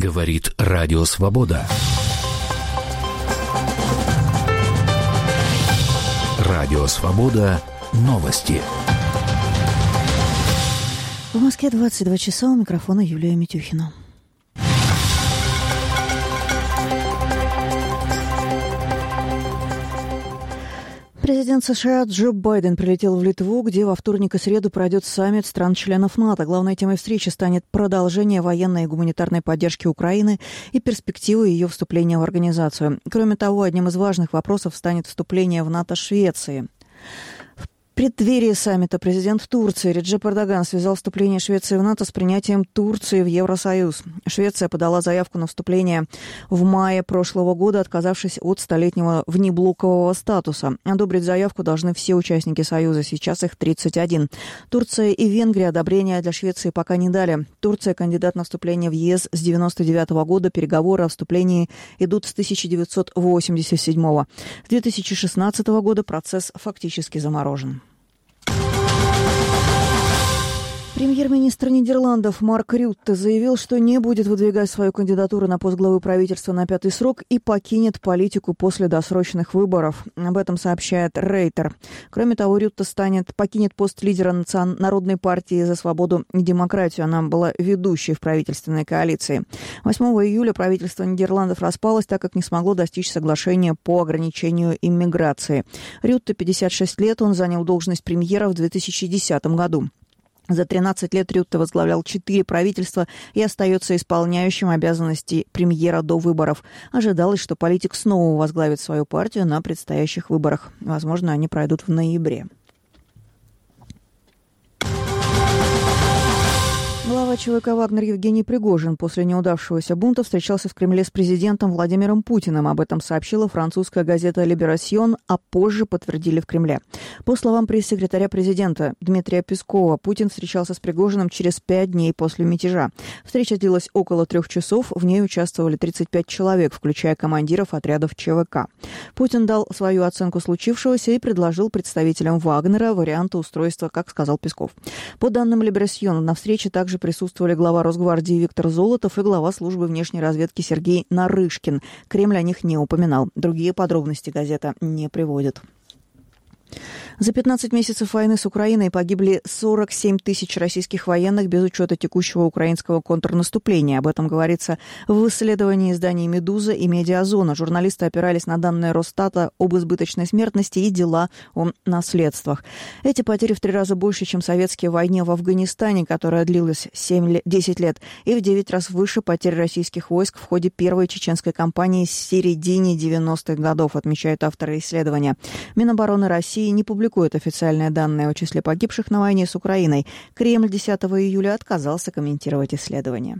Говорит Радио Свобода. Радио Свобода. Новости. В Москве 22 часа, у микрофона Юлия Митюхина. Президент США Джо Байден прилетел в Литву, где во вторник и среду пройдет саммит стран-членов НАТО. Главной темой встречи станет продолжение военной и гуманитарной поддержки Украины и перспективы ее вступления в организацию. Кроме того, одним из важных вопросов станет вступление в НАТО Швеции. В преддверии саммита президент Турции Реджеп Эрдоган связал вступление Швеции в НАТО с принятием Турции в Евросоюз. Швеция подала заявку на вступление в мае прошлого года, отказавшись от столетнего внеблокового статуса. Одобрить заявку должны все участники Союза, сейчас их 31. Турция и Венгрия одобрения для Швеции пока не дали. Турция кандидат на вступление в ЕС с 1999 года, переговоры о вступлении идут с 1987. С 2016 года процесс фактически заморожен. Премьер-министр Нидерландов Марк Рютте заявил, что не будет выдвигать свою кандидатуру на пост главы правительства на 5-й срок и покинет политику после досрочных выборов. Об этом сообщает Рейтер. Кроме того, Рютте покинет пост лидера Народной партии за свободу и демократию. Она была ведущей в правительственной коалиции. 8 июля правительство Нидерландов распалось, так как не смогло достичь соглашения по ограничению иммиграции. Рютте 56 лет, он занял должность премьера в 2010 году. За 13 лет Рютте возглавлял 4 правительства и остается исполняющим обязанности премьера до выборов. Ожидалось, что политик снова возглавит свою партию на предстоящих выборах. Возможно, они пройдут в ноябре. Глава ЧВК «Вагнер» Евгений Пригожин после неудавшегося бунта встречался в Кремле с президентом Владимиром Путиным. Об этом сообщила французская газета «Либерасьон», а позже подтвердили в Кремле. По словам пресс-секретаря президента Дмитрия Пескова, Путин встречался с Пригожиным через 5 дней после мятежа. Встреча длилась около 3 часов, в ней участвовали 35 человек, включая командиров отрядов ЧВК. Путин дал свою оценку случившегося и предложил представителям «Вагнера» варианты устройства, как сказал Песков. По данным «Либерасьон», на встрече также присутствовали глава Росгвардии Виктор Золотов и глава службы внешней разведки Сергей Нарышкин. Кремль о них не упоминал. Другие подробности газета не приводит. За 15 месяцев войны с Украиной погибли 47 тысяч российских военных без учета текущего украинского контрнаступления. Об этом говорится в исследовании изданий «Медуза» и «Медиазона». Журналисты опирались на данные Росстата об избыточной смертности и дела о наследствах. Эти потери в 3 раза больше, чем советские войны в Афганистане, которая длилась 10 лет, и в 9 раз выше потерь российских войск в ходе первой чеченской кампании с середины 90-х годов, отмечают авторы исследования. Минобороны России не публикует официальные данные о числе погибших на войне с Украиной. Кремль 10 июля отказался комментировать исследование.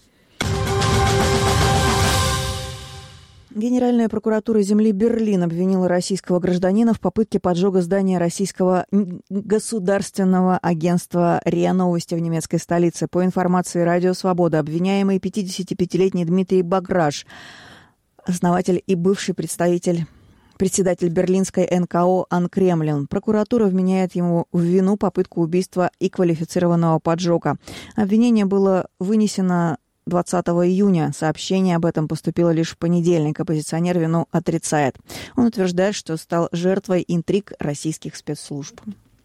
Генеральная прокуратура земли Берлин обвинила российского гражданина в попытке поджога здания российского государственного агентства РИА Новости в немецкой столице. По информации Радио Свобода, обвиняемый 55-летний Дмитрий Баграш, основатель и бывший председатель берлинской НКО «Анкремлин». Прокуратура вменяет ему в вину попытку убийства и квалифицированного поджога. Обвинение было вынесено 20 июня. Сообщение об этом поступило лишь в понедельник. Оппозиционер вину отрицает. Он утверждает, что стал жертвой интриг российских спецслужб.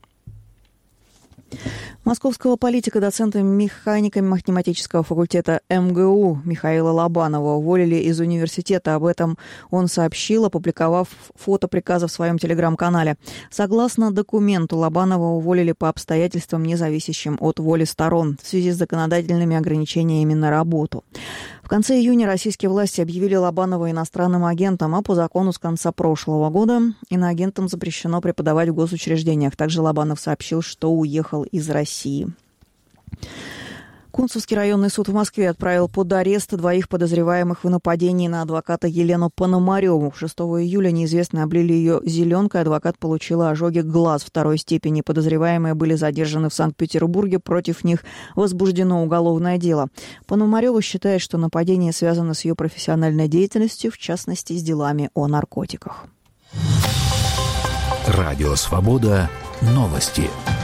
Московского политика, доцента механико-математического факультета МГУ Михаила Лобанова уволили из университета. Об этом он сообщил, опубликовав фото приказа в своем телеграм-канале. Согласно документу, Лобанова уволили по обстоятельствам, не зависящим от воли сторон, в связи с законодательными ограничениями на работу. В конце июня российские власти объявили Лобанова иностранным агентом, а по закону с конца прошлого года иноагентам запрещено преподавать в госучреждениях. Также Лобанов сообщил, что уехал из России. Кунцевский районный суд в Москве отправил под арест 2 подозреваемых в нападении на адвоката Елену Пономареву. 6 июля неизвестные облили ее зеленкой. Адвокат получила ожоги глаз 2 степени. Подозреваемые были задержаны в Санкт-Петербурге. Против них возбуждено уголовное дело. Пономарева считает, что нападение связано с ее профессиональной деятельностью, в частности, с делами о наркотиках. Радио Свобода. Новости.